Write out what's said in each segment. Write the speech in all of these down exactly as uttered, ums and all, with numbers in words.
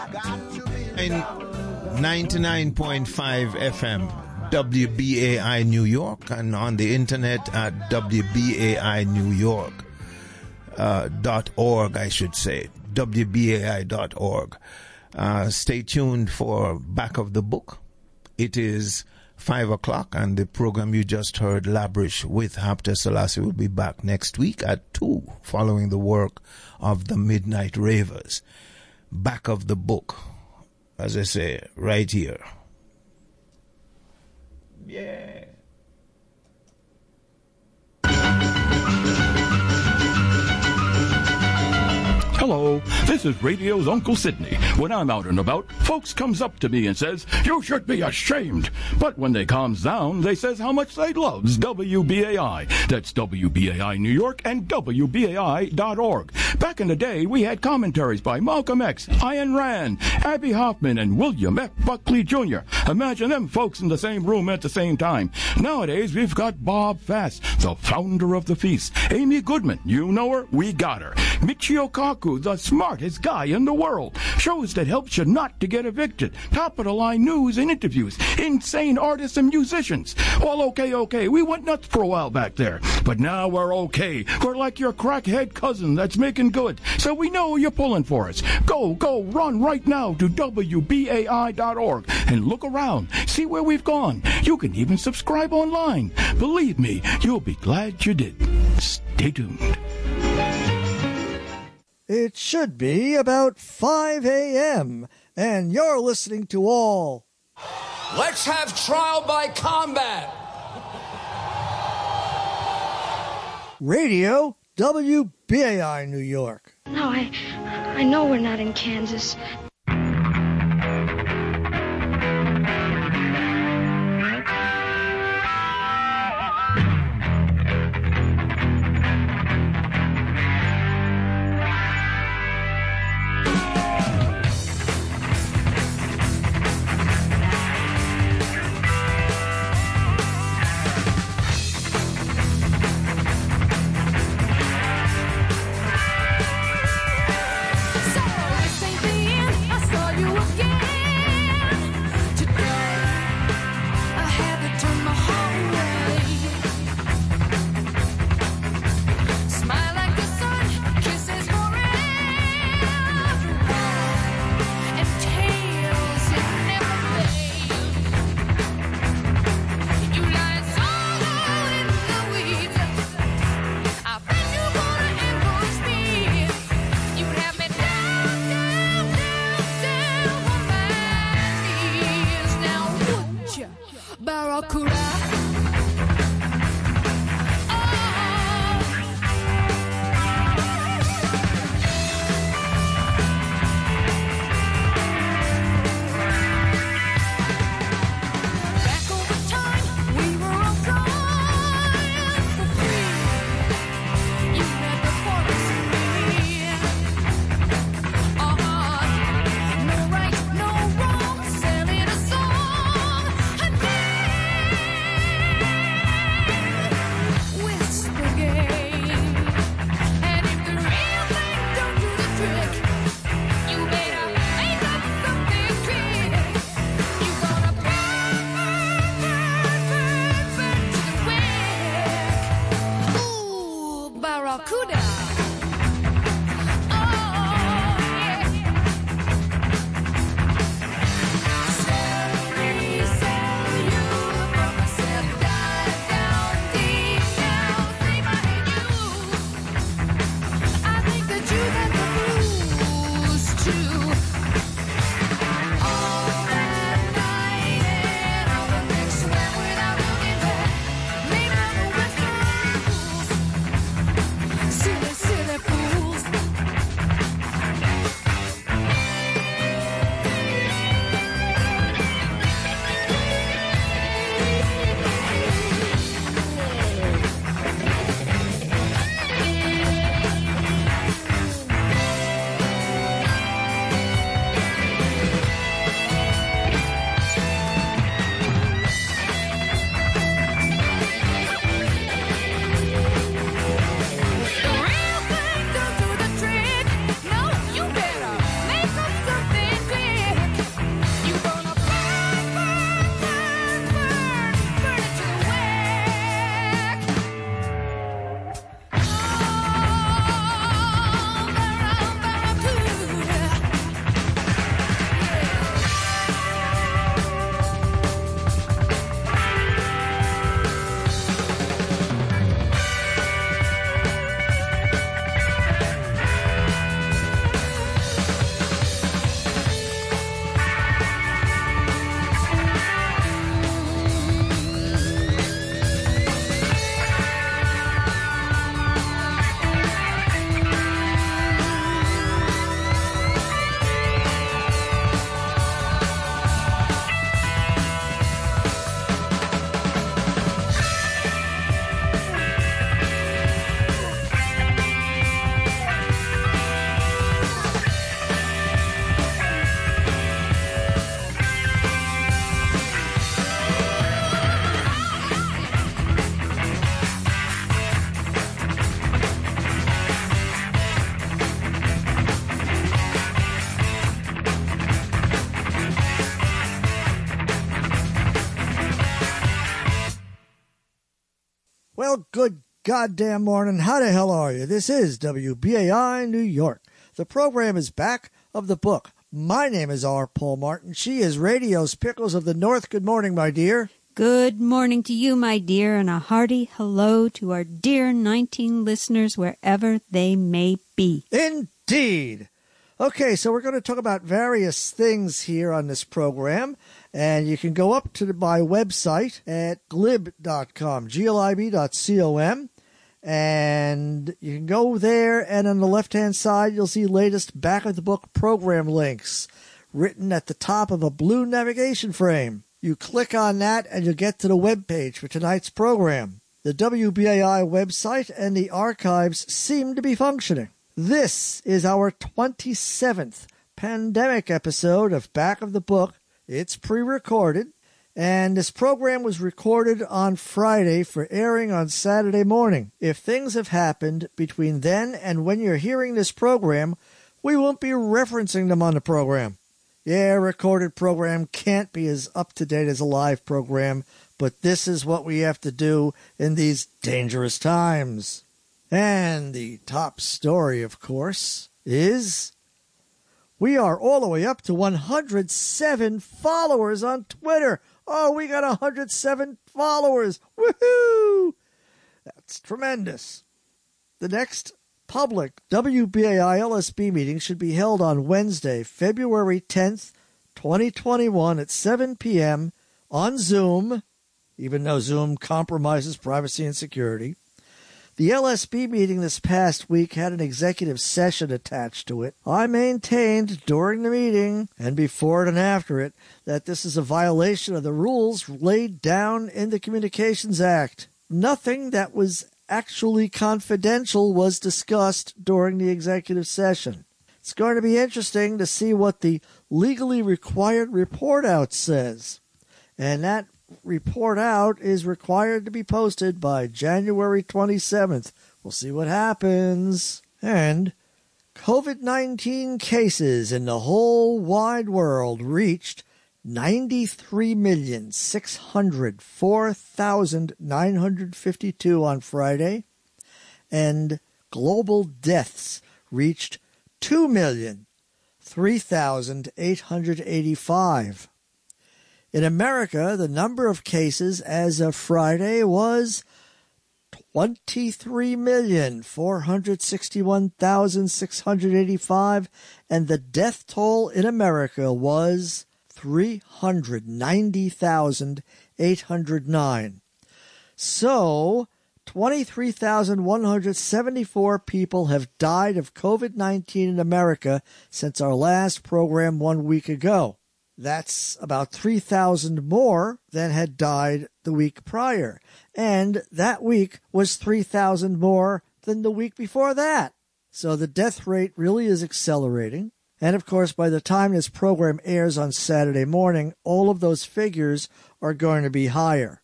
ninety-nine point five F M, W B A I New York, and on the internet at W B A I New York uh, dot org, I should say, W B A I dot org. Uh, stay tuned for Back of the Book. It is five o'clock, and the program you just heard, Labrish with Hapta Selassie, will be back next week at two, following the work of the Midnight Ravers. Back of the Book, as I say, right here. Yeah. Hello, this is Radio's Uncle Sydney. When I'm out and about, folks comes up to me and says, "You should be ashamed." But when they calms down, they says how much they loves W B A I. That's W B A I New York and W B A I dot org. Back in the day, we had commentaries by Malcolm X, Ayn Rand, Abby Hoffman, and William F. Buckley Junior Imagine them folks in the same room at the same time. Nowadays, we've got Bob Fass, the founder of the feast. Amy Goodman, you know her, we got her. Michio Kaku, the smartest guy in the world. Shows that helps you not to get evicted. Top-of-the-line news and interviews. Insane artists and musicians. All okay, okay. We went nuts for a while back there. But now we're okay. We're like your crackhead cousin that's making good. So we know you're pulling for us. Go, go, run right now to W B A I dot org and look around. See where we've gone. You can even subscribe online. Believe me, you'll be glad you did. Stay tuned. It should be about five a.m., and you're listening to all. Let's have trial by combat. Radio W B A I New York. No, I, I know we're not in Kansas. Well, good goddamn morning. How the hell are you? This is W B A I New York. The program is Back of the Book. My name is R. Paul Martin. She is Radio's Pickles of the North. Good morning, my dear. Good morning to you, my dear, and a hearty hello to our dear nineteen listeners wherever they may be. Indeed. Okay, so we're going to talk about various things here on this program, and you can go up to my website at glib dot com, G L I B dot com, and you can go there, and on the left-hand side, you'll see latest Back of the Book program links written at the top of a blue navigation frame. You click on that, and you'll get to the web page for tonight's program. The W B A I website and the archives seem to be functioning. This is our twenty-seventh pandemic episode of Back of the Book. It's pre-recorded, and this program was recorded on Friday for airing on Saturday morning. If things have happened between then and when you're hearing this program, we won't be referencing them on the program. Yeah, a recorded program can't be as up-to-date as a live program, but this is what we have to do in these dangerous times. And the top story, of course, is we are all the way up to one hundred seven followers on Twitter. Oh, we got one hundred seven followers. Woohoo! That's tremendous. The next public W B A I L S B meeting should be held on Wednesday, February tenth, twenty twenty-one at seven p.m. on Zoom, even though Zoom compromises privacy and security. The L S B meeting this past week had an executive session attached to it. I maintained during the meeting, and before it and after it, that this is a violation of the rules laid down in the Communications Act. Nothing that was actually confidential was discussed during the executive session. It's going to be interesting to see what the legally required report out says. And that report out is required to be posted by January twenty-seventh. We'll see what happens. And COVID nineteen cases in the whole wide world reached ninety-three million, six hundred four thousand, nine hundred fifty-two on Friday, and global deaths reached two million, three thousand, eight hundred eighty-five. In America, the number of cases as of Friday was twenty-three million, four hundred sixty-one thousand, six hundred eighty-five, and the death toll in America was three hundred ninety thousand, eight hundred nine. So, twenty-three thousand, one hundred seventy-four people have died of COVID nineteen in America since our last program one week ago. That's about three thousand more than had died the week prior. And that week was three thousand more than the week before that. So the death rate really is accelerating. And of course, by the time this program airs on Saturday morning, all of those figures are going to be higher.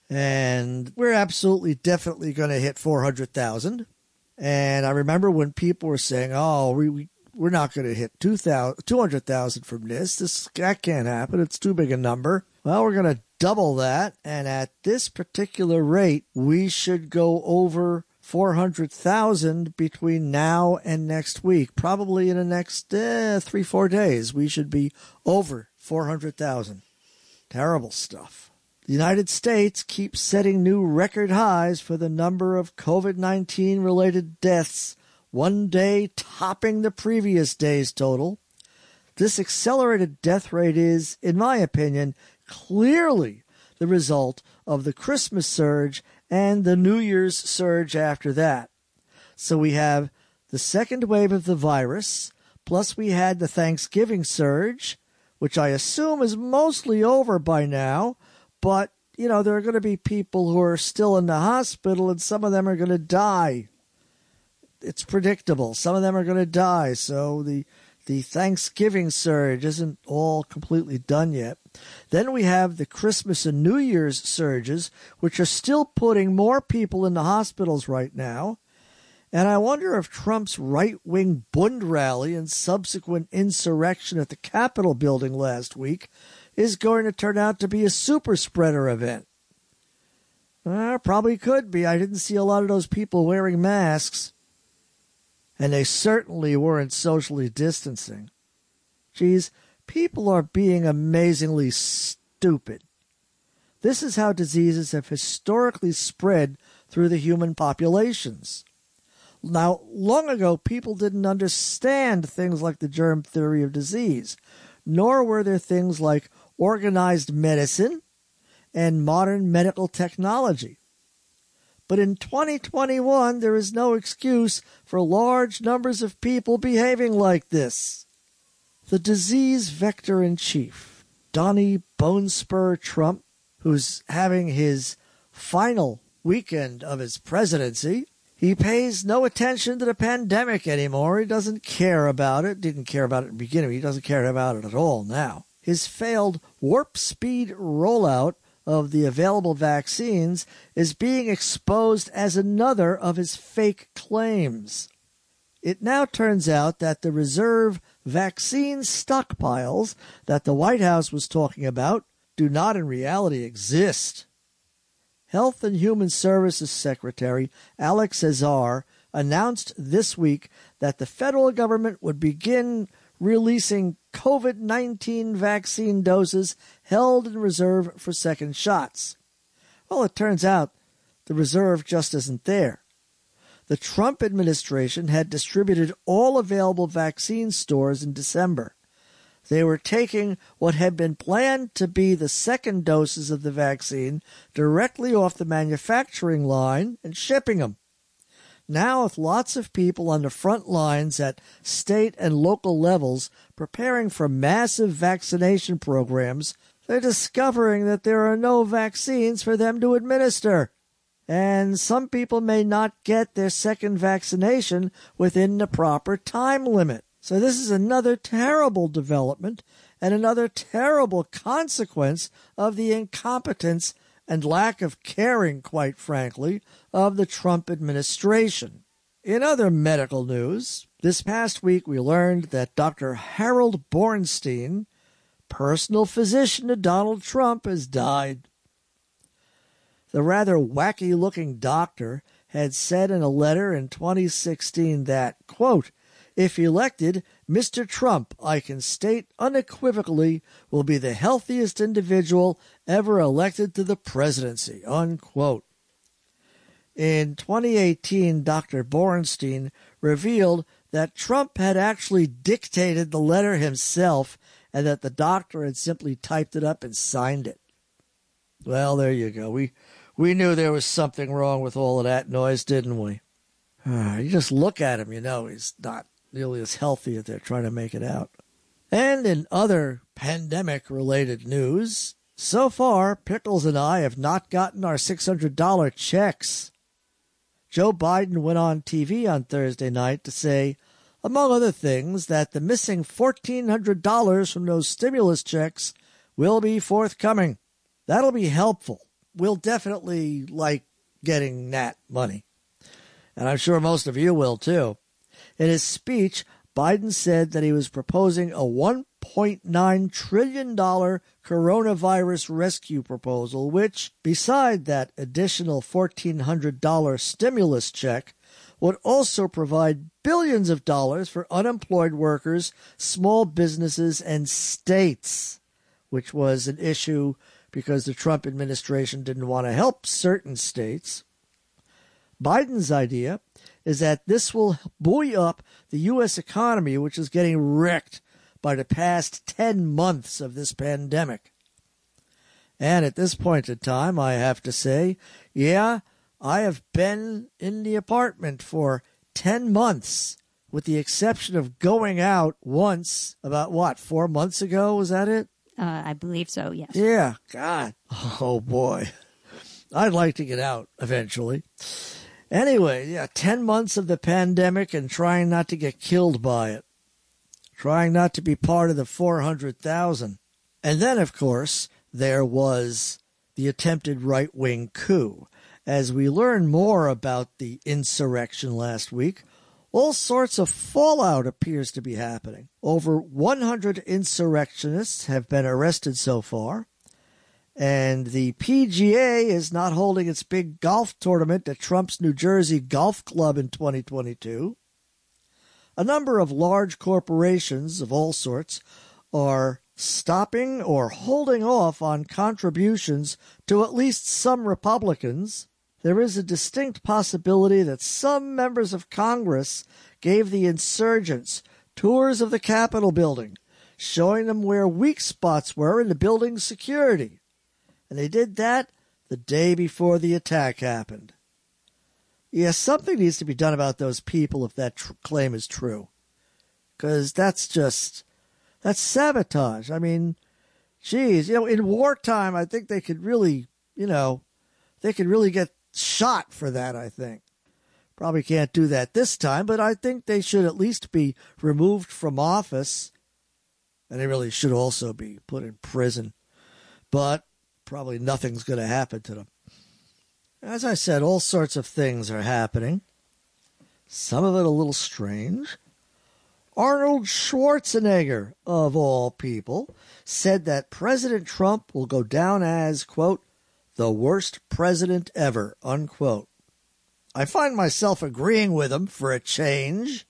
And we're absolutely definitely going to hit four hundred thousand. And I remember when people were saying, oh, we, we We're not going to hit two hundred thousand from this. This that can't happen. It's too big a number. Well, we're going to double that. And at this particular rate, we should go over four hundred thousand between now and next week. Probably in the next eh, three, four days, we should be over four hundred thousand. Terrible stuff. The United States keeps setting new record highs for the number of COVID nineteen related deaths, one day topping the previous day's total. This accelerated death rate is, in my opinion, clearly the result of the Christmas surge and the New Year's surge after that. So we have the second wave of the virus, plus we had the Thanksgiving surge, which I assume is mostly over by now, but, you know, there are going to be people who are still in the hospital and some of them are going to die. It's predictable. Some of them are going to die, so the the Thanksgiving surge isn't all completely done yet. Then we have the Christmas and New Year's surges, which are still putting more people in the hospitals right now. And I wonder if Trump's right-wing Bund rally and subsequent insurrection at the Capitol building last week is going to turn out to be a super spreader event. Uh, probably could be. I didn't see a lot of those people wearing masks. And they certainly weren't socially distancing. Geez, people are being amazingly stupid. This is how diseases have historically spread through the human populations. Now, long ago, people didn't understand things like the germ theory of disease, nor were there things like organized medicine and modern medical technology. But in twenty twenty-one, there is no excuse for large numbers of people behaving like this. The disease vector-in-chief, Donnie Bonespur Trump, who's having his final weekend of his presidency, he pays no attention to the pandemic anymore. He doesn't care about it. Didn't care about it in the beginning. He doesn't care about it at all now. His failed warp speed rollout of the available vaccines is being exposed as another of his fake claims. It now turns out that the reserve vaccine stockpiles that the White House was talking about do not in reality exist. Health and Human Services Secretary Alex Azar announced this week that the federal government would begin releasing COVID nineteen vaccine doses held in reserve for second shots. Well, it turns out the reserve just isn't there. The Trump administration had distributed all available vaccine stores in December. They were taking what had been planned to be the second doses of the vaccine directly off the manufacturing line and shipping them. Now, with lots of people on the front lines at state and local levels preparing for massive vaccination programs, they're discovering that there are no vaccines for them to administer. And some people may not get their second vaccination within the proper time limit. So this is another terrible development and another terrible consequence of the incompetence and lack of caring, quite frankly, of the Trump administration. In other medical news, this past week we learned that Doctor Harold Bornstein, personal physician to Donald Trump, has died. The rather wacky-looking doctor had said in a letter in twenty sixteen that, quote, "If elected, Mister Trump, I can state unequivocally, will be the healthiest individual ever elected to the presidency," unquote. In twenty eighteen, Doctor Bornstein revealed that Trump had actually dictated the letter himself and that the doctor had simply typed it up and signed it. Well, there you go. We we knew there was something wrong with all of that noise, didn't we? Uh, you just look at him, you know he's not nearly as healthy as they're trying to make it out. And in other pandemic-related news, so far, Pickles and I have not gotten our six hundred dollars checks. Joe Biden went on T V on Thursday night to say, among other things, that the missing fourteen hundred dollars from those stimulus checks will be forthcoming. That'll be helpful. We'll definitely like getting that money. And I'm sure most of you will, too. In his speech, Biden said that he was proposing a one point nine trillion dollars coronavirus rescue proposal, which, beside that additional fourteen hundred dollars stimulus check, would also provide billions of dollars for unemployed workers, small businesses, and states, which was an issue because the Trump administration didn't want to help certain states. Biden's idea is that this will buoy up the U S economy, which is getting wrecked by the past ten months of this pandemic. And at this point in time, I have to say, yeah, I have been in the apartment for ten months, with the exception of going out once about, what, four months ago? Was that it? Uh, I believe so, yes. Yeah, God. Oh, boy. I'd like to get out eventually. Anyway, yeah, ten months of the pandemic and trying not to get killed by it. Trying not to be part of the four hundred thousand. And then, of course, there was the attempted right-wing coup. As we learn more about the insurrection last week, all sorts of fallout appears to be happening. Over one hundred insurrectionists have been arrested so far, And the P G A is not holding its big golf tournament at Trump's New Jersey Golf Club in twenty twenty-two. A number of large corporations of all sorts are stopping or holding off on contributions to at least some Republicans. There is a distinct possibility that some members of Congress gave the insurgents tours of the Capitol building, showing them where weak spots were in the building's security. And they did that the day before the attack happened. Yes, something needs to be done about those people if that tr- claim is true. Because that's just, that's sabotage. I mean, geez, you know, in wartime, I think they could really, you know, they could really get shot for that, I think. Probably can't do that this time, but I think they should at least be removed from office. And they really should also be put in prison. But probably nothing's going to happen to them. As I said, all sorts of things are happening. Some of it a little strange. Arnold Schwarzenegger, of all people, said that President Trump will go down as, quote, the worst president ever, unquote. I find myself agreeing with him for a change.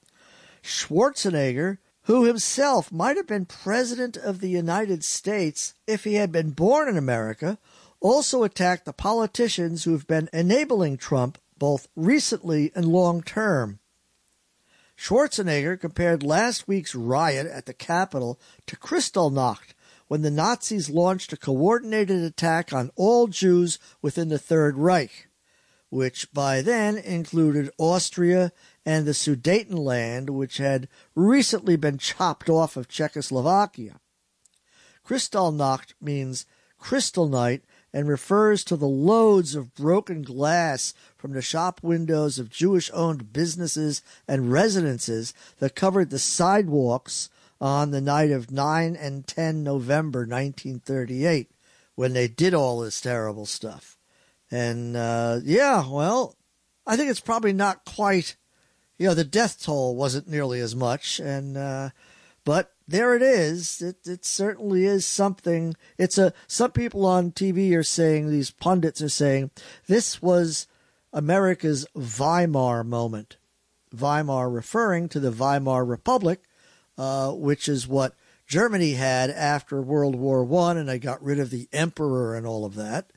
Schwarzenegger, who himself might have been president of the United States if he had been born in America, also attacked the politicians who have been enabling Trump both recently and long term. Schwarzenegger compared last week's riot at the Capitol to Kristallnacht, when the Nazis launched a coordinated attack on all Jews within the Third Reich, which by then included Austria and the Sudetenland, which had recently been chopped off of Czechoslovakia. Kristallnacht means crystal night and refers to the loads of broken glass from the shop windows of Jewish-owned businesses and residences that covered the sidewalks on the night of nine and ten November nineteen thirty-eight, when they did all this terrible stuff. And, uh, yeah, well, I think it's probably not quite, you know, the death toll wasn't nearly as much, and, uh, but there it is. It, it certainly is something. It's a, some people on T V are saying, these pundits are saying, this was America's Weimar moment. Weimar referring to the Weimar Republic, uh, which is what Germany had after World War One, and they got rid of the emperor and all of that,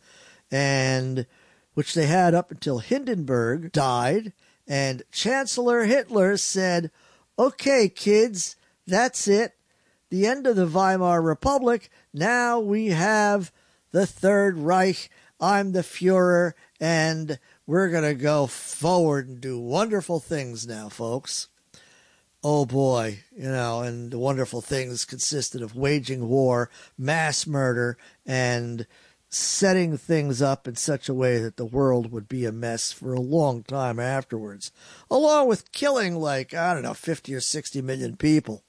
and which they had up until Hindenburg died, and Chancellor Hitler said, okay, kids, that's it. The end of the Weimar Republic. Now we have the Third Reich. I'm the Fuhrer, and we're going to go forward and do wonderful things now, folks. Oh, boy, you know, and the wonderful things consisted of waging war, mass murder, and setting things up in such a way that the world would be a mess for a long time afterwards, along with killing, like, I don't know, fifty or sixty million people.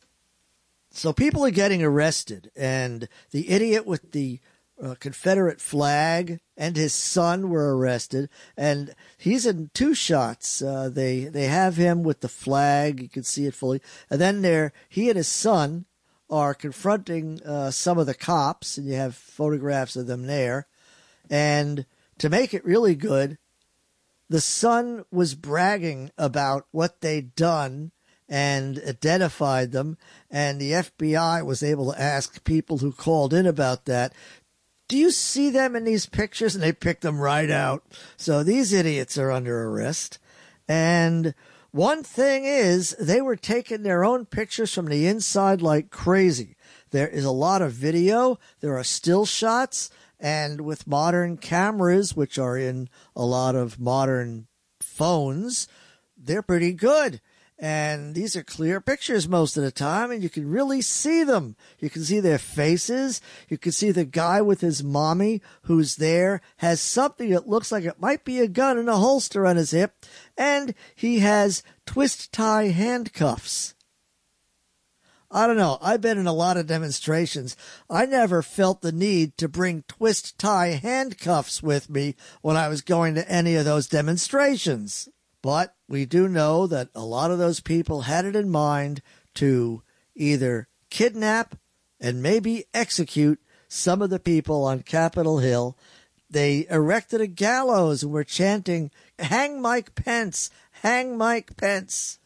So people are getting arrested, and the idiot with the uh, Confederate flag and his son were arrested, and he's in two shots. Uh, they they have him with the flag, you can see it fully, and then there he and his son are confronting uh, some of the cops, and you have photographs of them there. And to make it really good, the son was bragging about what they'd done and identified them, and the F B I was able to ask people who called in about that, do you see them in these pictures? And they picked them right out. So these idiots are under arrest. And one thing is, they were taking their own pictures from the inside like crazy. There is a lot of video. There are still shots. And with modern cameras, which are in a lot of modern phones, they're pretty good. And these are clear pictures most of the time, and you can really see them. You can see their faces. You can see the guy with his mommy who's there has something that looks like it might be a gun in a holster on his hip, and he has twist-tie handcuffs. I don't know. I've been in a lot of demonstrations. I never felt the need to bring twist-tie handcuffs with me when I was going to any of those demonstrations. But we do know that a lot of those people had it in mind to either kidnap and maybe execute some of the people on Capitol Hill, they erected a gallows and were chanting, "Hang Mike Pence, hang Mike Pence."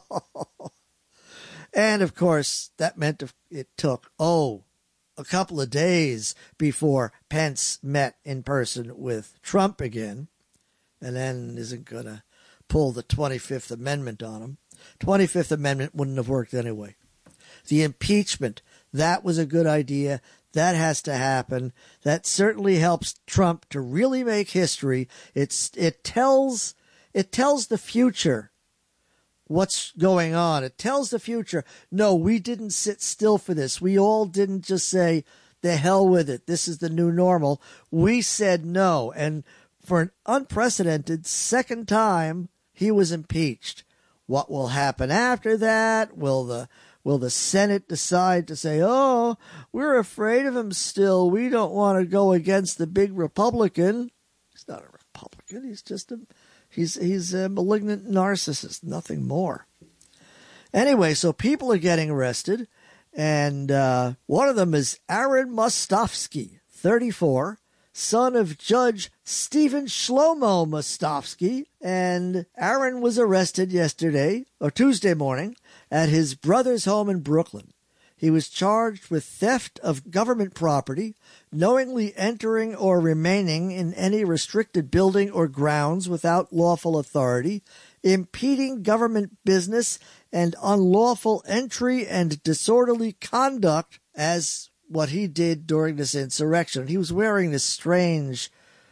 And, of course, that meant it took, oh, a couple of days before Pence met in person with Trump again, and then isn't going to pull the twenty-fifth Amendment on him. twenty-fifth Amendment wouldn't have worked anyway. The impeachment, that was a good idea. That has to happen. That certainly helps Trump to really make history. It's it tells it tells the future what's going on. It tells the future, no, we didn't sit still for this. We all didn't just say, the hell with it. This is the new normal. We said no. And for an unprecedented second time, he was impeached. What will happen after that? Will the will the Senate decide to say, oh, we're afraid of him still. We don't want to go against the big Republican. He's not a Republican. He's just a he's he's a malignant narcissist, nothing more. Anyway, so people are getting arrested, and uh, one of them is Aaron Mostofsky, thirty-four, son of Judge Stephen Shlomo Mostofsky, and Aaron was arrested yesterday, or Tuesday morning, at his brother's home in Brooklyn. He was charged with theft of government property, knowingly entering or remaining in any restricted building or grounds without lawful authority, impeding government business, and unlawful entry and disorderly conduct as what he did during this insurrection. He was wearing this strange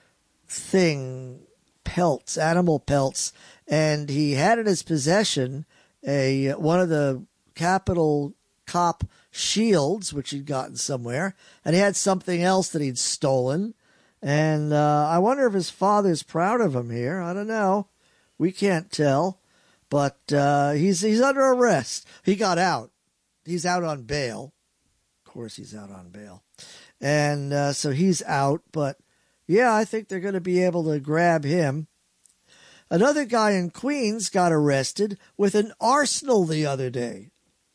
thing, pelts, animal pelts, and he had in his possession a one of the Capitol cop shields, which he'd gotten somewhere, and he had something else that he'd stolen. And uh, I wonder if his father's proud of him here. I don't know. We can't tell. But uh, he's he's under arrest. He got out. He's out on bail. Of course he's out on bail. And uh, so he's out. But, yeah, I think they're going to be able to grab him. Another guy in Queens got arrested with an arsenal the other day.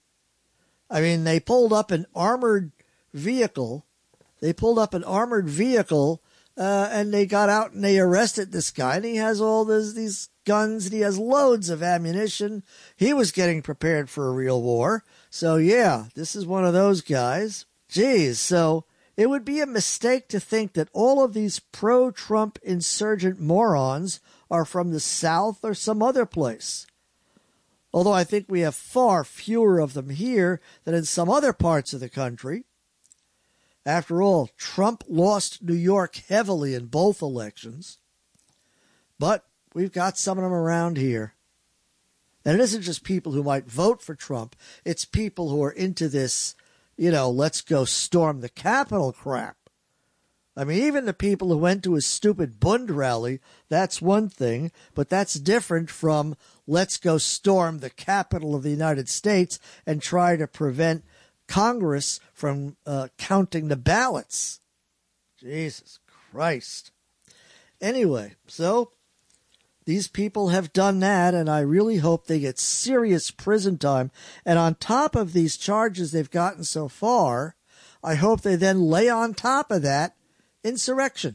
I mean, they pulled up an armored vehicle. They pulled up an armored vehicle, uh, and they got out and they arrested this guy. And he has all this, these guns, and he has loads of ammunition. He was getting prepared for a real war. So, yeah, this is one of those guys. Geez, so it would be a mistake to think that all of these pro-Trump insurgent morons are from the South or some other place. Although I think we have far fewer of them here than in some other parts of the country. After all, Trump lost New York heavily in both elections. But we've got some of them around here. And it isn't just people who might vote for Trump. It's people who are into this, you know, let's go storm the Capitol crap. I mean, even the people who went to a stupid Bund rally, that's one thing, but that's different from let's go storm the Capitol of the United States and try to prevent Congress from uh, counting the ballots. Jesus Christ. Anyway, so these people have done that, and I really hope they get serious prison time. And on top of these charges they've gotten so far, I hope they then lay on top of that insurrection,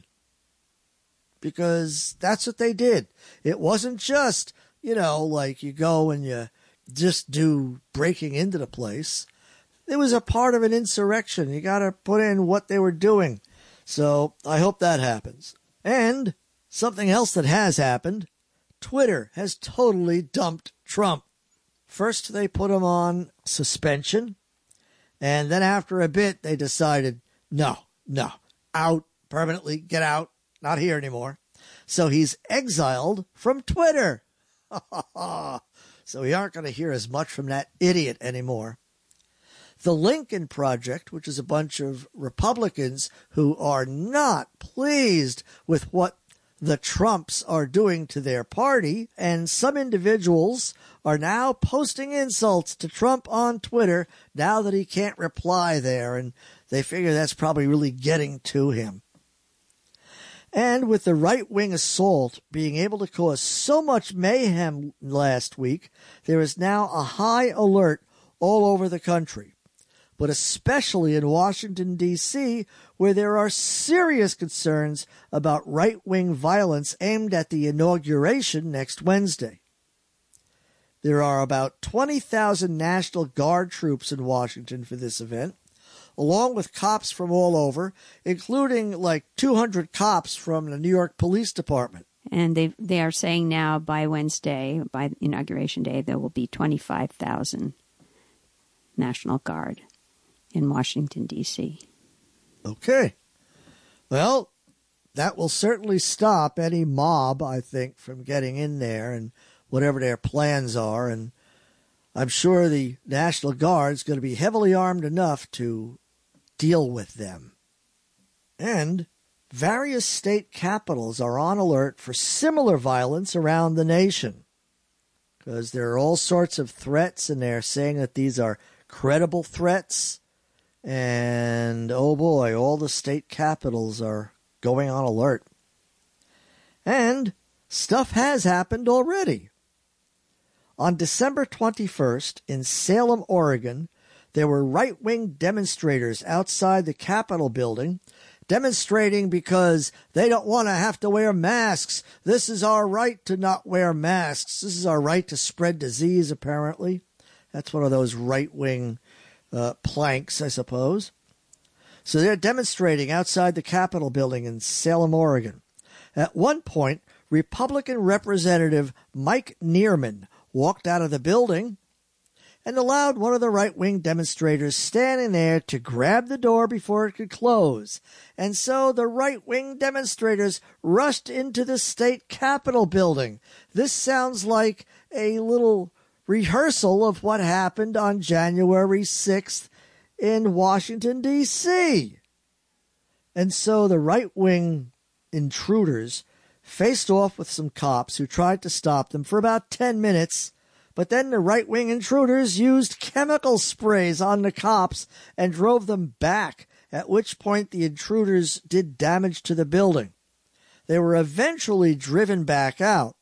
because that's what they did. It wasn't just, you know, like you go and you just do breaking into the place. It was a part of an insurrection. You got to put in what they were doing. So I hope that happens. And something else that has happened, Twitter has totally dumped Trump. First they put him on suspension, and then after a bit they decided, no, no, out. Permanently, get out, not here anymore. So he's exiled from Twitter. So we aren't going to hear as much from that idiot anymore. The Lincoln Project, which is a bunch of Republicans who are not pleased with what the Trumps are doing to their party, and some individuals are now posting insults to Trump on Twitter now that he can't reply there, and they figure that's probably really getting to him. And with the right-wing assault being able to cause so much mayhem last week, there is now a high alert all over the country. but especially in Washington, D C, where there are serious concerns about right-wing violence aimed at the inauguration next Wednesday. There are about twenty thousand National Guard troops in Washington for this event, along with cops from all over, including like two hundred cops from the New York Police Department. And they they are saying now by Wednesday, by Inauguration Day, there will be twenty-five thousand National Guard in Washington, D C. Okay. Well, that will certainly stop any mob, I think, from getting in there and whatever their plans are. And I'm sure the National Guard's going to be heavily armed enough to deal with them. And various state capitals are on alert for similar violence around the nation, because there are all sorts of threats, and they're saying that these are credible threats. And, oh boy, all the state capitals are going on alert. And stuff has happened already. On December twenty-first, in Salem, Oregon, there were right-wing demonstrators outside the Capitol building demonstrating because they don't want to have to wear masks. This is our right to not wear masks. This is our right to spread disease, apparently. That's one of those right-wing uh, planks, I suppose. So they're demonstrating outside the Capitol building in Salem, Oregon. At one point, Republican Representative Mike Neerman walked out of the building and allowed one of the right-wing demonstrators standing there to grab the door before it could close. And so the right-wing demonstrators rushed into the state Capitol building. This sounds like a little rehearsal of what happened on January sixth in Washington, D C. And so the right-wing intruders faced off with some cops who tried to stop them for about ten minutes, but then the right-wing intruders used chemical sprays on the cops and drove them back, at which point the intruders did damage to the building. They were eventually driven back out.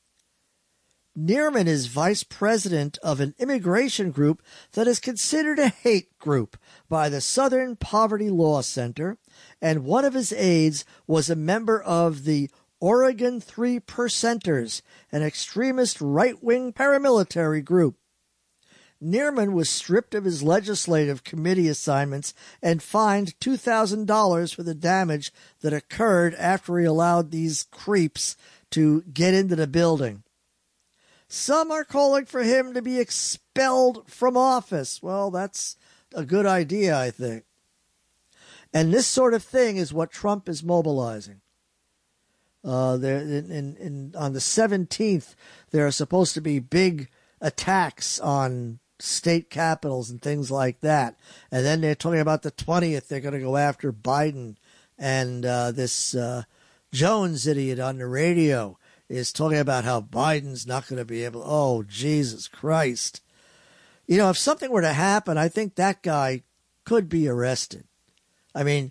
Neerman is vice president of an immigration group that is considered a hate group by the Southern Poverty Law Center, and one of his aides was a member of the Oregon Three Percenters, an extremist right-wing paramilitary group. Neerman was stripped of his legislative committee assignments and fined two thousand dollars for the damage that occurred after he allowed these creeps to get into the building. Some are calling for him to be expelled from office. Well, that's a good idea, I think. And this sort of thing is what Trump is mobilizing. Uh, there in, in, in on the seventeenth, there are supposed to be big attacks on state capitals and things like that. And then they're talking about the twentieth, they're going to go after Biden. And uh, this uh, Jones idiot on the radio is talking about how Biden's not going to be able. Oh, Jesus Christ. You know, if something were to happen, I think that guy could be arrested. I mean,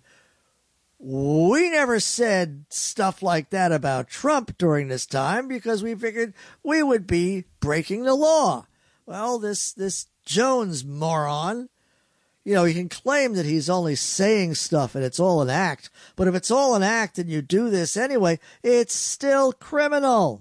we never said stuff like that about Trump during this time because we figured we would be breaking the law. Well, this, this Jones moron, you know, he can claim that he's only saying stuff and it's all an act. But if it's all an act and you do this anyway, it's still criminal.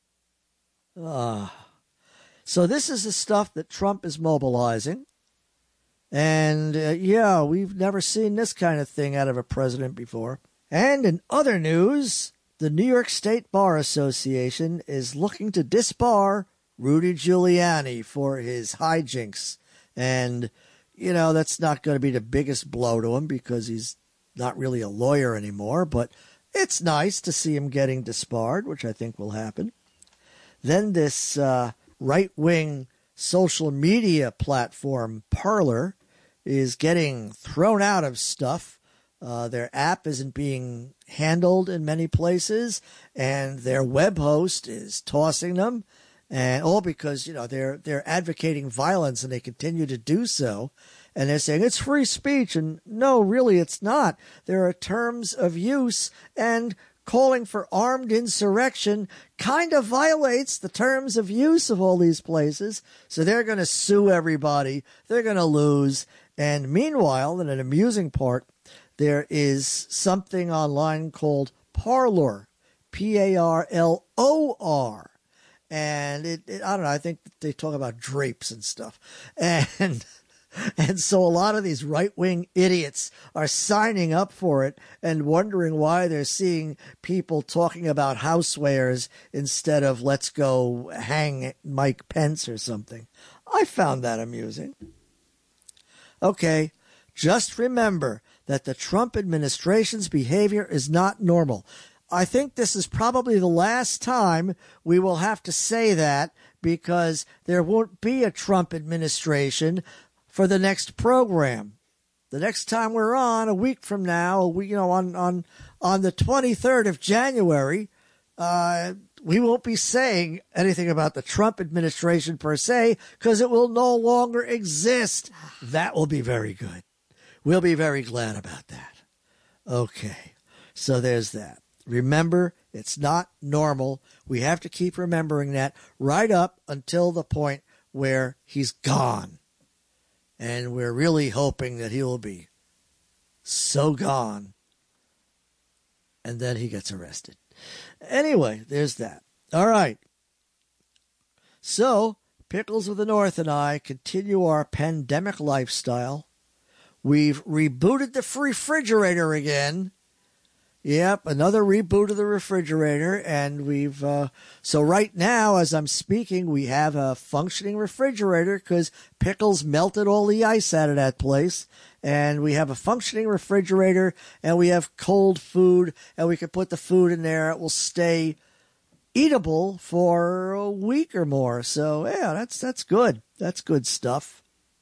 Ah. So this is the stuff that Trump is mobilizing. And, uh, yeah, we've never seen this kind of thing out of a president before. And in other news, the New York State Bar Association is looking to disbar Rudy Giuliani for his hijinks. And, you know, that's not going to be the biggest blow to him because he's not really a lawyer anymore. But it's nice to see him getting disbarred, which I think will happen. Then this uh, right-wing social media platform, Parler, is getting thrown out of stuff. Uh, their app isn't being handled in many places, and their web host is tossing them, and all because, you know, they're they're advocating violence, and they continue to do so. And they're saying it's free speech, and no, really, it's not. There are terms of use, and calling for armed insurrection kind of violates the terms of use of all these places. So they're going to sue everybody. They're going to lose. And meanwhile, in an amusing part, there is something online called Parlor, P A R L O R. And it, it, I don't know, I think they talk about drapes and stuff. And and so a lot of these right-wing idiots are signing up for it and wondering why they're seeing people talking about housewares instead of let's go hang Mike Pence or something. I found that amusing. Okay, just remember that the Trump administration's behavior is not normal. I think this is probably the last time we will have to say that, because there won't be a Trump administration for the next program. The next time we're on, a week from now, we, you know, on, on, on the twenty-third of January, uh, we won't be saying anything about the Trump administration per se, because it will no longer exist. That will be very good. We'll be very glad about that. Okay, so there's that. Remember, it's not normal. We have to keep remembering that right up until the point where he's gone. And we're really hoping that he will be so gone. And then he gets arrested. Anyway, there's that. All right. So, Pickles of the North and I continue our pandemic lifestyle. We've rebooted the refrigerator again. Yep, another reboot of the refrigerator, and we've, uh, so right now, as I'm speaking, we have a functioning refrigerator because Pickles melted all the ice out of that place, and we have a functioning refrigerator, and we have cold food, and we can put the food in there. It will stay eatable for a week or more, so yeah, that's, that's good. That's good stuff.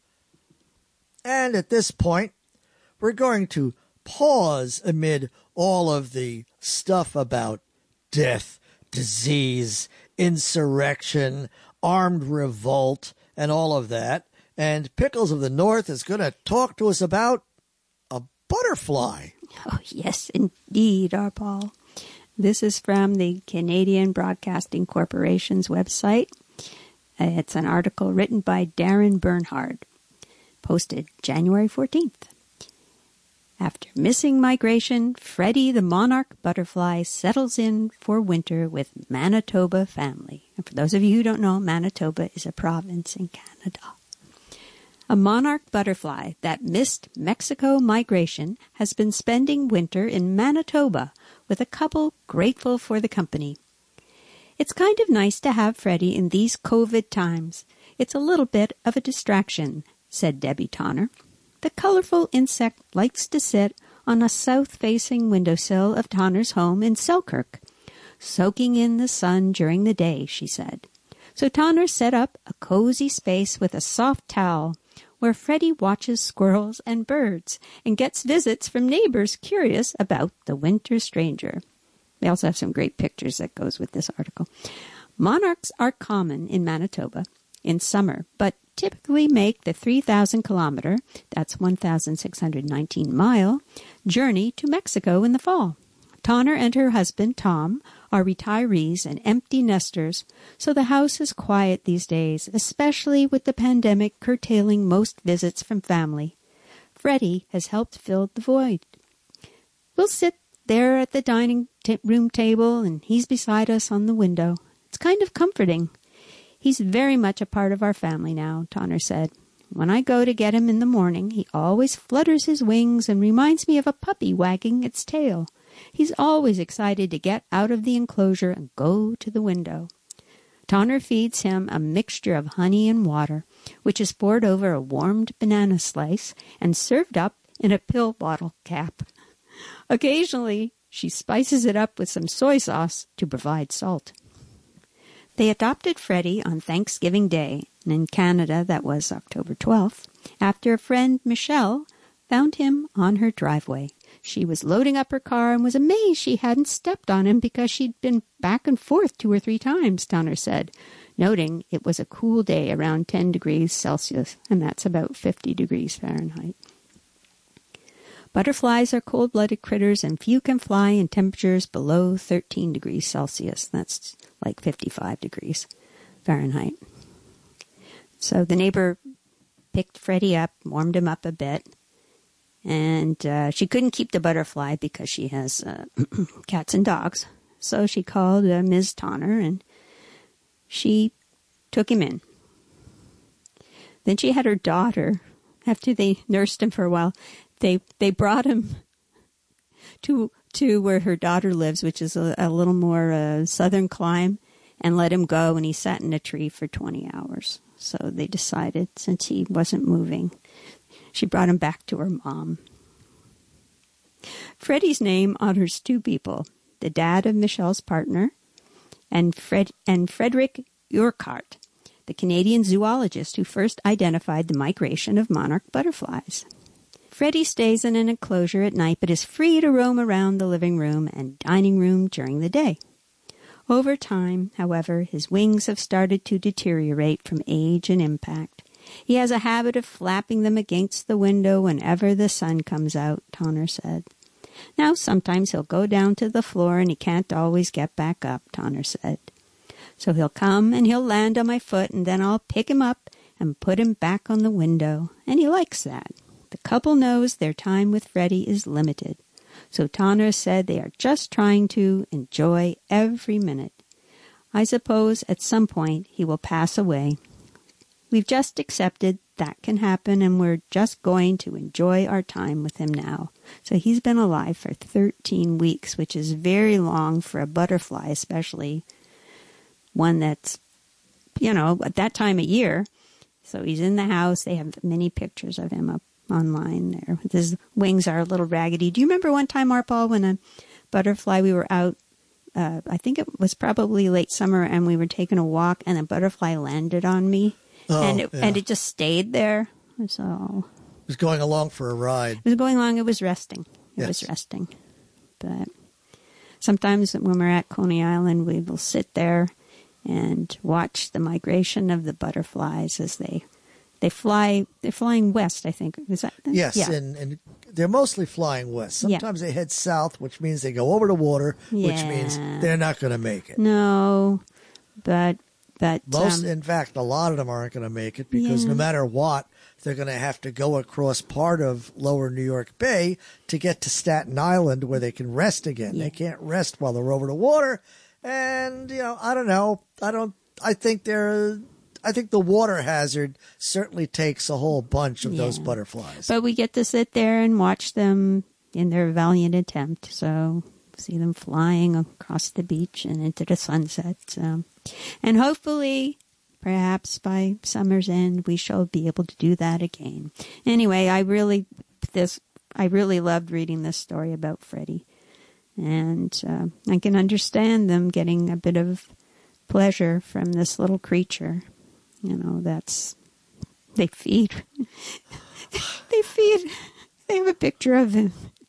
And at this point, we're going to pause amid all of the stuff about death, disease, insurrection, armed revolt, and all of that. And Pickles of the North is going to talk to us about a butterfly. Oh, yes, indeed, our Paul. This is from the Canadian Broadcasting Corporation's website. It's an article written by Darren Bernhard, posted January fourteenth. After missing migration, Freddie the monarch butterfly settles in for winter with Manitoba family. And for those of you who don't know, Manitoba is a province in Canada. A monarch butterfly that missed Mexico migration has been spending winter in Manitoba with a couple grateful for the company. It's kind of nice to have Freddie in these COVID times. It's a little bit of a distraction, said Debbie Tonner. The colorful insect likes to sit on a south-facing windowsill of Tonner's home in Selkirk, soaking in the sun during the day, she said. So Tonner set up a cozy space with a soft towel where Freddie watches squirrels and birds and gets visits from neighbors curious about the winter stranger. We also have some great pictures that goes with this article. Monarchs are common in Manitoba in summer, but typically make the three thousand kilometer, that's one thousand six hundred nineteen mile, journey to Mexico in the fall. Tonner and her husband, Tom, are retirees and empty nesters, so the house is quiet these days, especially with the pandemic curtailing most visits from family. Freddie has helped fill the void. We'll sit there at the dining t- room table, and he's beside us on the window. It's kind of comforting. He's very much a part of our family now, Tonner said. When I go to get him in the morning, he always flutters his wings and reminds me of a puppy wagging its tail. He's always excited to get out of the enclosure and go to the window. Tonner feeds him a mixture of honey and water, which is poured over a warmed banana slice and served up in a pill bottle cap. Occasionally, she spices it up with some soy sauce to provide salt. They adopted Freddie on Thanksgiving Day, and in Canada that was October twelfth, after a friend, Michelle, found him on her driveway. She was loading up her car and was amazed she hadn't stepped on him because she'd been back and forth two or three times, Tonner said, noting it was a cool day around ten degrees Celsius, and that's about fifty degrees Fahrenheit. Butterflies are cold-blooded critters, and few can fly in temperatures below thirteen degrees Celsius. That's like fifty-five degrees Fahrenheit. So the neighbor picked Freddie up, warmed him up a bit. And uh, she couldn't keep the butterfly because she has uh, cats and dogs. So she called uh, Miz Tonner, and she took him in. Then she had her daughter, after they nursed him for a while, they they brought him to to where her daughter lives, which is a, a little more uh, southern clime, and let him go, and he sat in a tree for twenty hours. So they decided, since he wasn't moving, she brought him back to her mom. Freddie's name honors two people, the dad of Michelle's partner, and Fred and Frederick Urquhart, the Canadian zoologist who first identified the migration of monarch butterflies. Freddie stays in an enclosure at night, but is free to roam around the living room and dining room during the day. Over time, however, his wings have started to deteriorate from age and impact. He has a habit of flapping them against the window whenever the sun comes out, Tonner said. Now, sometimes he'll go down to the floor and he can't always get back up, Tonner said. So he'll come and he'll land on my foot, and then I'll pick him up and put him back on the window, and he likes that. The couple knows their time with Freddie is limited. So Tonner said they are just trying to enjoy every minute. I suppose at some point he will pass away. We've just accepted that can happen, and we're just going to enjoy our time with him now. So he's been alive for thirteen weeks, which is very long for a butterfly, especially one that's, you know, at that time of year. So he's in the house. They have many pictures of him up online there. His wings are a little raggedy. Do you remember one time, Arpaul, when a butterfly, we were out, uh, I think it was probably late summer, and we were taking a walk, and a butterfly landed on me, oh, and it, yeah. and it just stayed there. So it was going along for a ride. It was going along. It was resting. It yes. was resting. But sometimes when we're at Coney Island, we will sit there and watch the migration of the butterflies as they They fly, they're flying west, I think. Is that? Yes, yeah. and, and they're mostly flying west. Sometimes yeah. they head south, which means they go over the water, yeah. which means they're not going to make it. No, but... but Most, um, in fact, a lot of them aren't going to make it because yeah. no matter what, they're going to have to go across part of lower New York Bay to get to Staten Island where they can rest again. Yeah. They can't rest while they're over the water. And, you know, I don't know. I don't, I think they're... I think the water hazard certainly takes a whole bunch of yeah. those butterflies. But we get to sit there and watch them in their valiant attempt. So see them flying across the beach and into the sunset. So, and hopefully, perhaps by summer's end, we shall be able to do that again. Anyway, I really this I really loved reading this story about Freddie, and uh, I can understand them getting a bit of pleasure from this little creature. You know, that's, they feed, they feed, they have a picture of him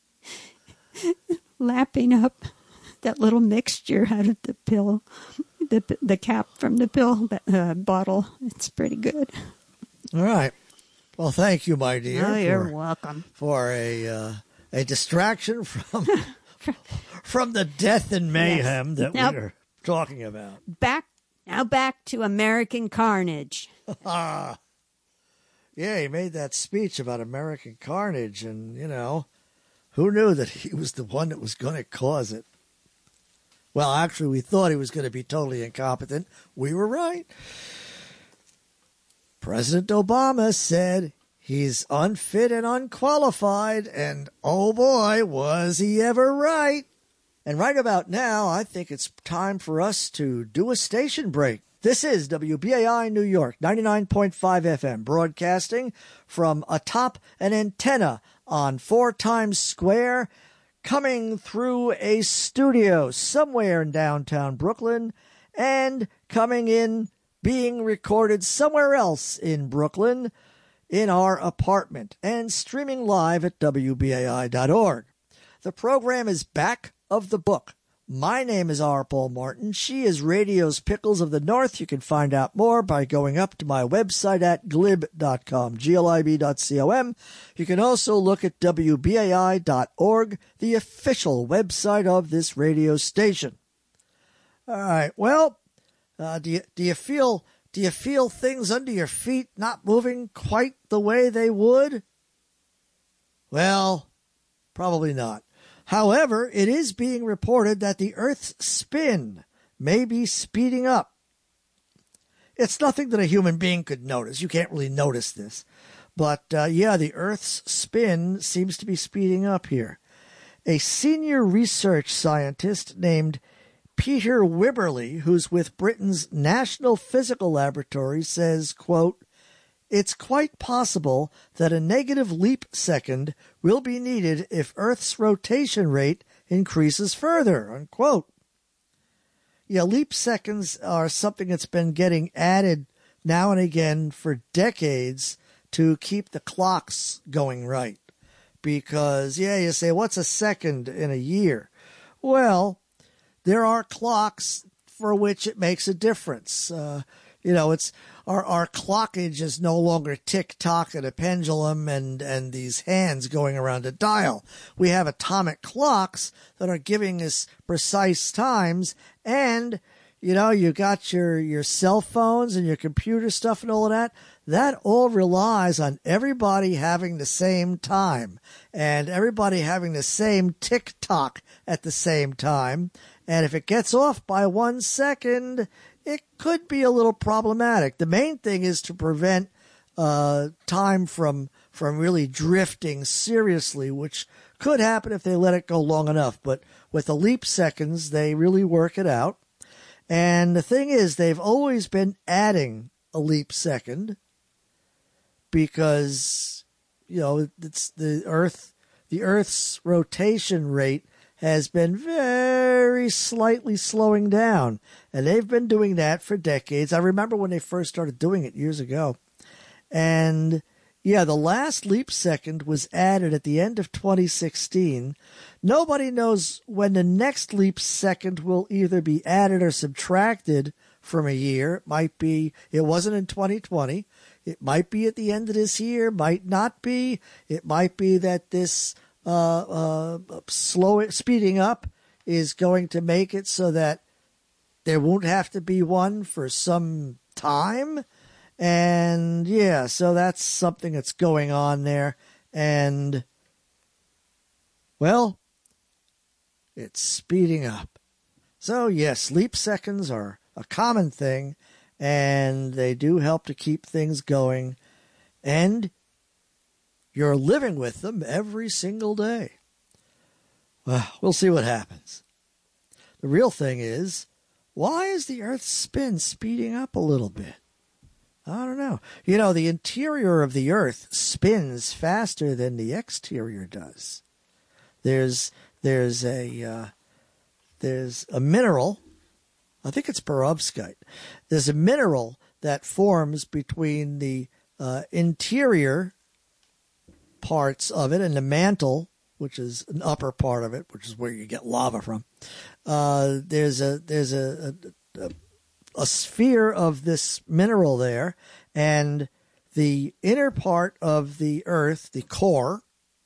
lapping up that little mixture out of the pill, the the cap from the pill uh, bottle. It's pretty good. All right. Well, thank you, my dear. Oh, you're for, welcome. For a, uh, a distraction from, from the death and mayhem yes. that now, we're talking about. Back Now back to American Carnage. Yeah, he made that speech about American Carnage, and, you know, who knew that he was the one that was going to cause it? Well, actually, we thought he was going to be totally incompetent. We were right. President Obama said he's unfit and unqualified, and oh boy, was he ever right. And right about now, I think it's time for us to do a station break. This is W B A I New York, ninety-nine point five F M, broadcasting from atop an antenna on Four Times Square, coming through a studio somewhere in downtown Brooklyn, and coming in, being recorded somewhere else in Brooklyn, in our apartment, and streaming live at W B A I dot org. The program is Back of the Book. My name is R. Paul Martin. She is Radio's Pickles of the North. You can find out more by going up to my website at glib dot com, G L I B dot com. You can also look at W B A I dot org, the official website of this radio station. All right, well, uh, do you, do you feel Do you feel things under your feet not moving quite the way they would? Well, probably not. However, it is being reported that the Earth's spin may be speeding up. It's nothing that a human being could notice. You can't really notice this. But, uh, yeah, the Earth's spin seems to be speeding up here. A senior research scientist named Peter Wibberley, who's with Britain's National Physical Laboratory, says, quote, "It's quite possible that a negative leap second will be needed if Earth's rotation rate increases further," unquote. Yeah, leap seconds are something that's been getting added now and again for decades to keep the clocks going right. Because, yeah, you say, what's a second in a year? Well, there are clocks for which it makes a difference. Uh, you know, it's our our clockage is no longer tick-tock and a pendulum and, and these hands going around a dial. We have atomic clocks that are giving us precise times, and, you know, you got your, your cell phones and your computer stuff and all of that. That all relies on everybody having the same time and everybody having the same tick-tock at the same time. And if it gets off by one second, it could be a little problematic. The main thing is to prevent uh, time from from really drifting seriously, which could happen if they let it go long enough. But with the leap seconds, they really work it out. And the thing is, they've always been adding a leap second because, you know, it's the Earth, the Earth's rotation rate has been very slightly slowing down. And they've been doing that for decades. I remember when they first started doing it years ago. And, yeah, the last leap second was added at the end of twenty sixteen. Nobody knows when the next leap second will either be added or subtracted from a year. It might be, it wasn't in twenty twenty. It might be at the end of this year, might not be. It might be that this Uh, uh, slow speeding up is going to make it so that there won't have to be one for some time. And yeah, so that's something that's going on there. And, well, it's speeding up. So yes, leap seconds are a common thing, and they do help to keep things going. And you're living with them every single day. Well, we'll see what happens. The real thing is, why is the Earth's spin speeding up a little bit? I don't know. You know, the interior of the Earth spins faster than the exterior does. There's there's a uh, there's a mineral. I think it's perovskite. There's a mineral that forms between the uh, interior parts of it and the mantle, which is an upper part of it, which is where you get lava from. Uh, there's a there's a, a a sphere of this mineral there, and the inner part of the Earth, the core,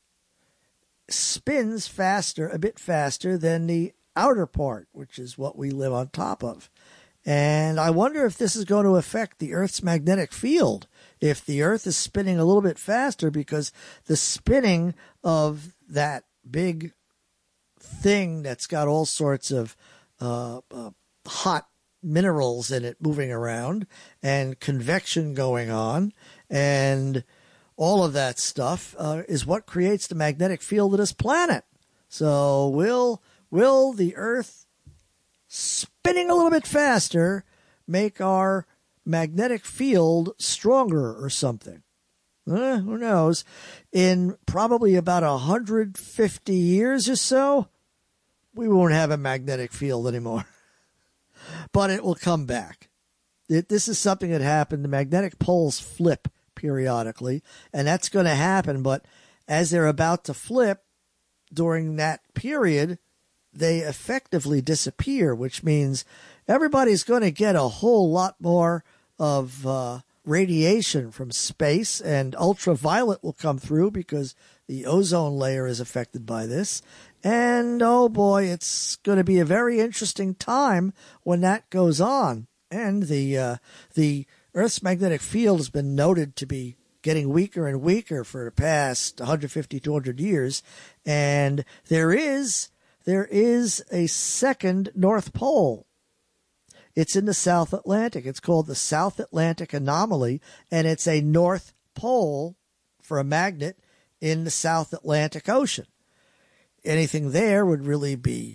spins faster, a bit faster than the outer part, which is what we live on top of. And I wonder if this is going to affect the Earth's magnetic field, if the Earth is spinning a little bit faster, because the spinning of that big thing that's got all sorts of uh, uh, hot minerals in it moving around and convection going on and all of that stuff uh, is what creates the magnetic field of this planet. So will will the Earth spinning a little bit faster make our magnetic field stronger or something? Eh, who knows? In probably about one hundred fifty years or so, we won't have a magnetic field anymore. But it will come back. It, this is something that happened. The magnetic poles flip periodically, and that's going to happen. But as they're about to flip during that period, they effectively disappear, which means everybody's going to get a whole lot more of uh, radiation from space, and ultraviolet will come through because the ozone layer is affected by this. And, oh boy, it's going to be a very interesting time when that goes on. And the uh, the Earth's magnetic field has been noted to be getting weaker and weaker for the past one hundred fifty, two hundred years. And there is, there is a second North Pole. It's in the South Atlantic. It's called the South Atlantic Anomaly, and it's a North Pole for a magnet in the South Atlantic Ocean. Anything there would really be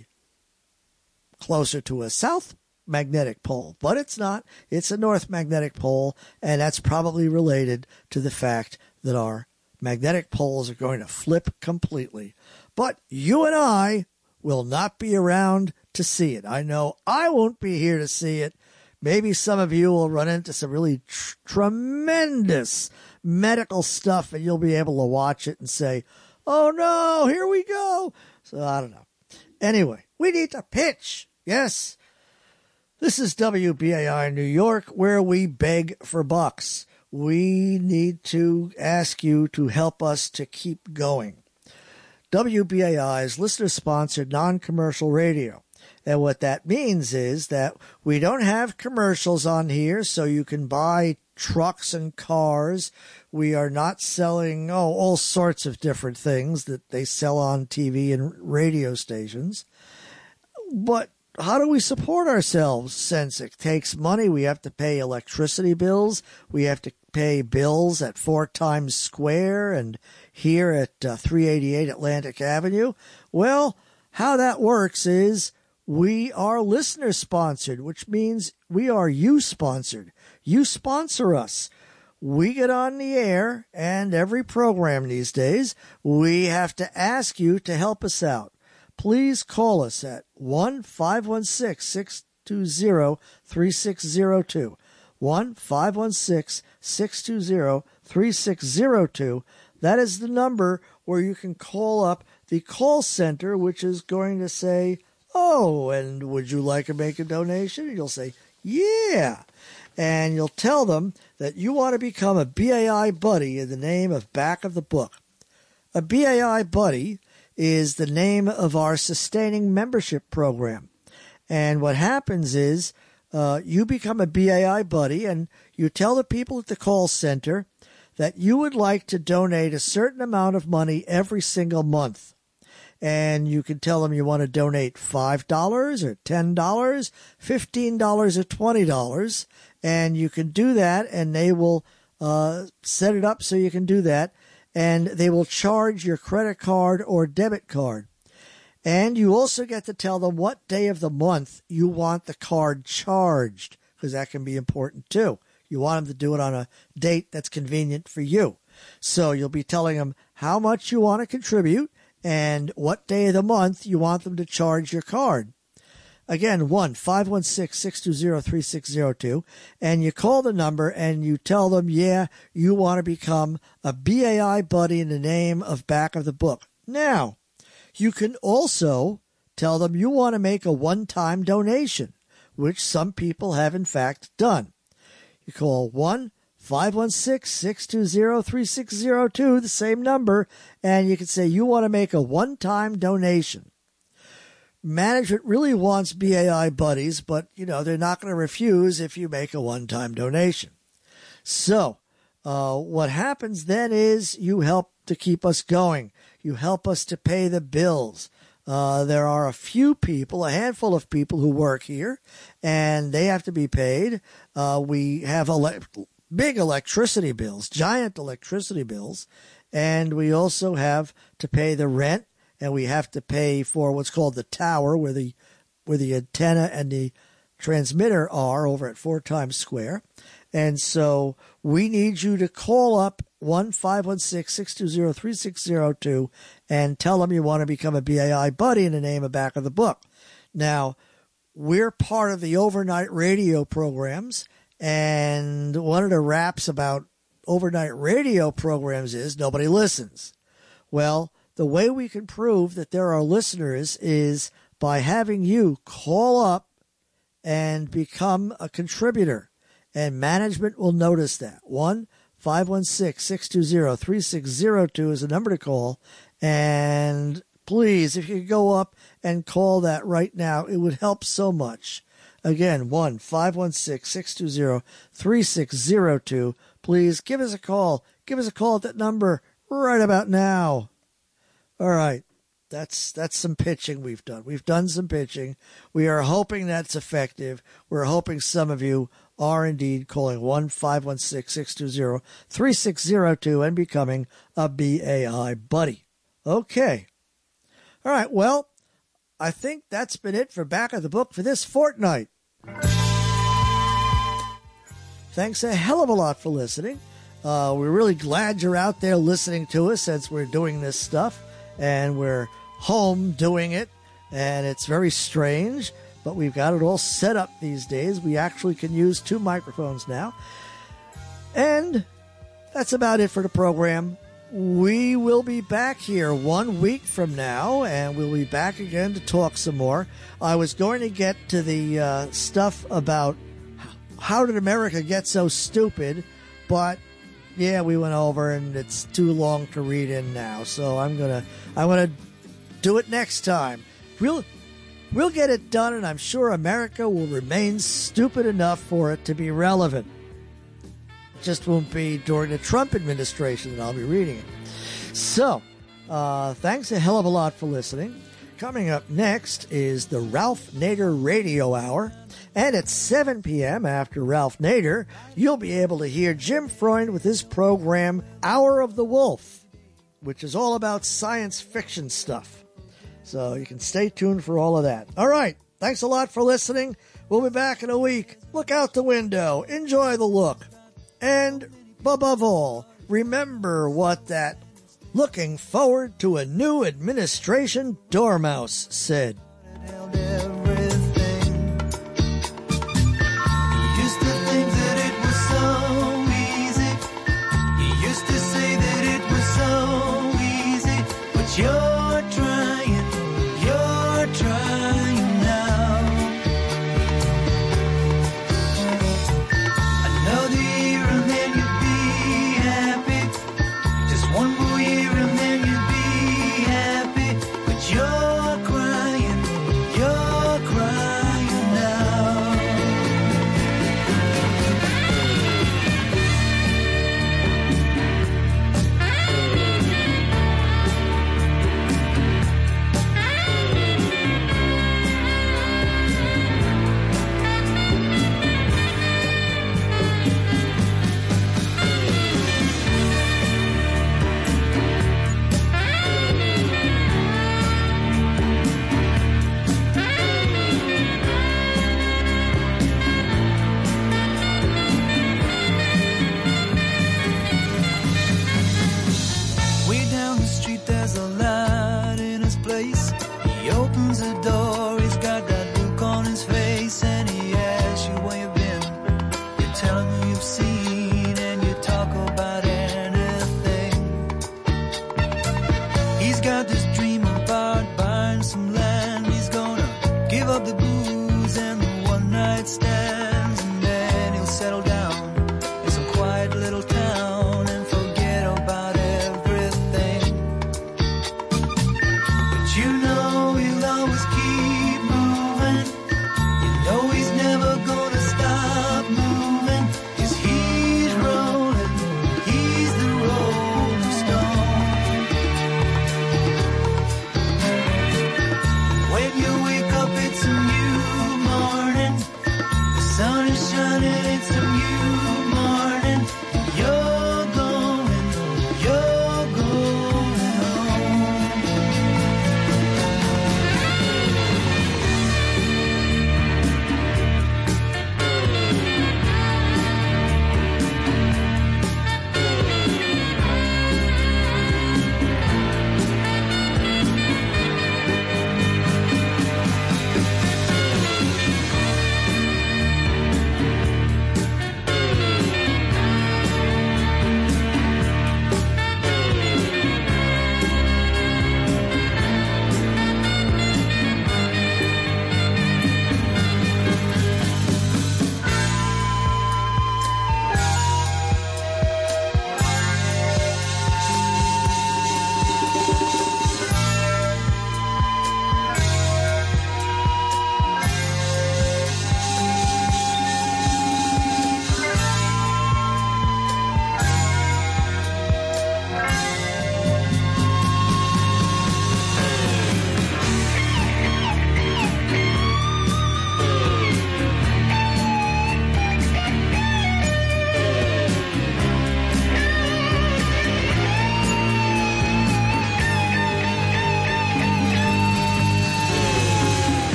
closer to a South magnetic pole, but it's not. It's a North magnetic pole, and that's probably related to the fact that our magnetic poles are going to flip completely. But you and I will not be around to see it. I know I won't be here to see it. Maybe some of you will run into some really tr- tremendous medical stuff, and you'll be able to watch it and say, oh no, here we go. So I don't know. Anyway, we need to pitch. Yes. This is W B A I New York, where we beg for bucks. We need to ask you to help us to keep going. W B A I is listener-sponsored non-commercial radio. And what that means is that we don't have commercials on here, so you can buy trucks and cars. We are not selling, oh, all sorts of different things that they sell on T V and radio stations. But how do we support ourselves? Since it takes money, we have to pay electricity bills. We have to pay bills at Four Times Square and here at uh, three eighty-eight Atlantic Avenue. Well, how that works is we are listener sponsored, which means we are you sponsored. You sponsor us. We get on the air, and every program these days, we have to ask you to help us out. Please call us at one five one six, six two zero, three six zero two. one five one six, six two zero, three six zero two. That is the number where you can call up the call center, which is going to say, oh, and would you like to make a donation? And you'll say, yeah. And you'll tell them that you want to become a B A I buddy in the name of Back of the Book. A B A I buddy is the name of our sustaining membership program. And what happens is uh, you become a B A I buddy, and you tell the people at the call center that you would like to donate a certain amount of money every single month. And you can tell them you want to donate five dollars or ten dollars, fifteen dollars or twenty dollars. And you can do that, and they will uh, set it up so you can do that. And they will charge your credit card or debit card. And you also get to tell them what day of the month you want the card charged, because that can be important too. You want them to do it on a date that's convenient for you. So you'll be telling them how much you want to contribute and what day of the month you want them to charge your card. Again, one five one six, six two zero, three six zero two, and you call the number and you tell them, yeah, you want to become a B A I buddy in the name of Back of the Book. Now, you can also tell them you want to make a one-time donation, which some people have in fact done. You call one five one six, six two zero, three six zero two, the same number, and you can say you want to make a one-time donation. Management really wants B A I buddies, but, you know, they're not going to refuse if you make a one-time donation. So uh, what happens then is you help to keep us going. You help us to pay the bills. Uh, there are a few people, a handful of people who work here, and they have to be paid. Uh, we have ele- big electricity bills, giant electricity bills, and we also have to pay the rent. And we have to pay for what's called the tower, where the where the antenna and the transmitter are over at Four Times Square. And so we need you to call up one five one six, six two zero, three six zero two and tell them you want to become a B A I buddy in the name of Back of the Book. Now, we're part of the overnight radio programs, and one of the raps about overnight radio programs is nobody listens. Well, the way we can prove that there are listeners is by having you call up and become a contributor. And management will notice that. one five one six, six two zero, three six zero two is the number to call. And please, if you could go up and call that right now, it would help so much. Again, one five one six, six two zero, three six zero two. Please give us a call. Give us a call at that number right about now. All right. That's that's some pitching we've done. We've done some pitching. We are hoping that's effective. We're hoping some of you are indeed calling one five one six, six two zero, three six zero two and becoming a B A I buddy. Okay. All right. Well, I think that's been it for Back of the Book for this fortnight. Thanks a hell of a lot for listening. Uh, we're really glad you're out there listening to us since we're doing this stuff and we're home doing it, and it's very strange, but we've got it all set up these days. We actually can use two microphones now. And that's about it for the program. We will be back here one week from now, and we'll be back again to talk some more. I was going to get to the uh, stuff about how did America get so stupid, but yeah, we went over, and it's too long to read in now. So I'm gonna, I'm gonna do it next time. We'll, we'll get it done, and I'm sure America will remain stupid enough for it to be relevant. Just won't be during the Trump administration that I'll be reading it. So, uh, thanks a hell of a lot for listening. Coming up next is the Ralph Nader Radio Hour. And at seven p.m. after Ralph Nader, you'll be able to hear Jim Freund with his program Hour of the Wolf, which is all about science fiction stuff. So you can stay tuned for all of that. All right. Thanks a lot for listening. We'll be back in a week. Look out the window. Enjoy the look. And above all, remember what that looking forward to a new administration dormouse said. You're trying, you're trying now. Another year and then you'll be happy. Just one more year and then you'll be happy. But you're crying, you're crying now. You know he'll always keep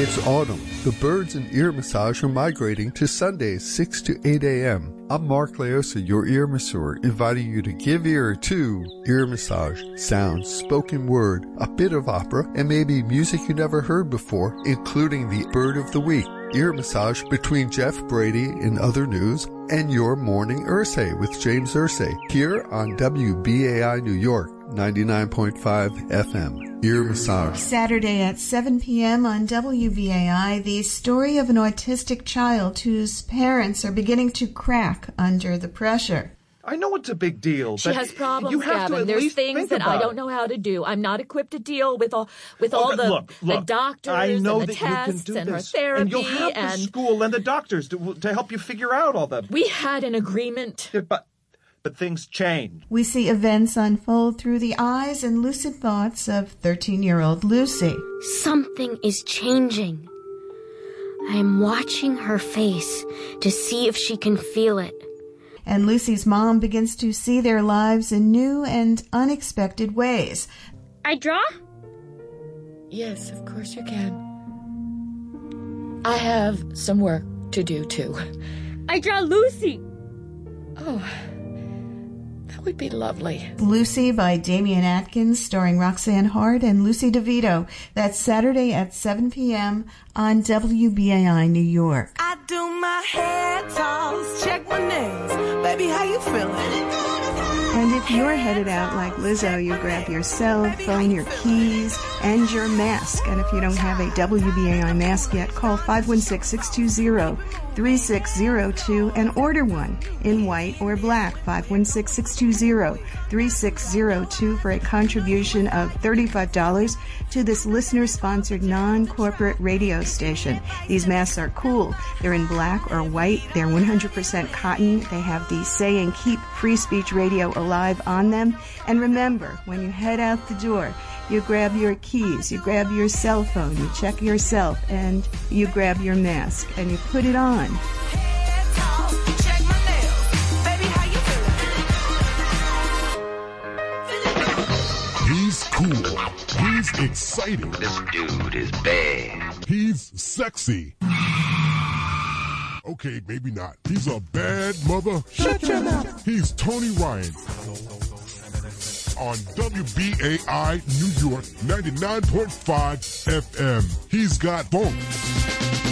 It's autumn. The birds in ear massage are migrating to Sundays, six to eight a.m. I'm Mark Leosa, your ear masseur, inviting you to give ear to ear massage, sounds, spoken word, a bit of opera, and maybe music you never heard before, including the Bird of the Week, ear massage between Jeff Brady in other news, and your Morning Ursay with James Ursay, here on W B A I New York, ninety-nine point five F M. Ear massage. Saturday at seven p.m. on W B A I, the story of an autistic child whose parents are beginning to crack under the pressure. I know it's a big deal. She but has problems, you have Gavin. To at There's least things think that I about don't it. know how to do. I'm not equipped to deal with all with all Okay, the, look, look, the doctors I know and the that you can tests do and her this. therapy and you'll have the and school and the doctors to, to help you figure out all that. We had an agreement. Yeah, but but things change. We see events unfold through the eyes and lucid thoughts of thirteen-year-old Lucy. Something is changing. I am watching her face to see if she can feel it. And Lucy's mom begins to see their lives in new and unexpected ways. I draw? Yes, of course you can. I have some work to do, too. I draw Lucy. Oh, that would be lovely. Lucy by Damian Atkins, starring Roxanne Hart and Lucy DeVito. That's Saturday at seven p.m. on W B A I New York. I do my hair toss, check my nails. Baby, how you feeling? And if you're headed out like Lizzo, you grab your cell phone, your keys, and your mask. And if you don't have a W B A I mask yet, call five one six, six two zero, three six zero two and order one in white or black. five one six, six two zero, three six zero two for a contribution of thirty-five dollars to this listener-sponsored non-corporate radio station. These masks are cool. They're in black or white. They're one hundred percent cotton. They have the saying, keep free speech radio alive on them. And remember, when you head out the door, you grab your keys, you grab your cell phone, you check yourself, and you grab your mask, and you put it on. He's cool. He's exciting. This dude is bad. He's sexy. Okay, maybe not. He's a bad mother. Shut your mouth. He's Tony Ryan. On W B A I New York ninety-nine point five F M. He's got funk.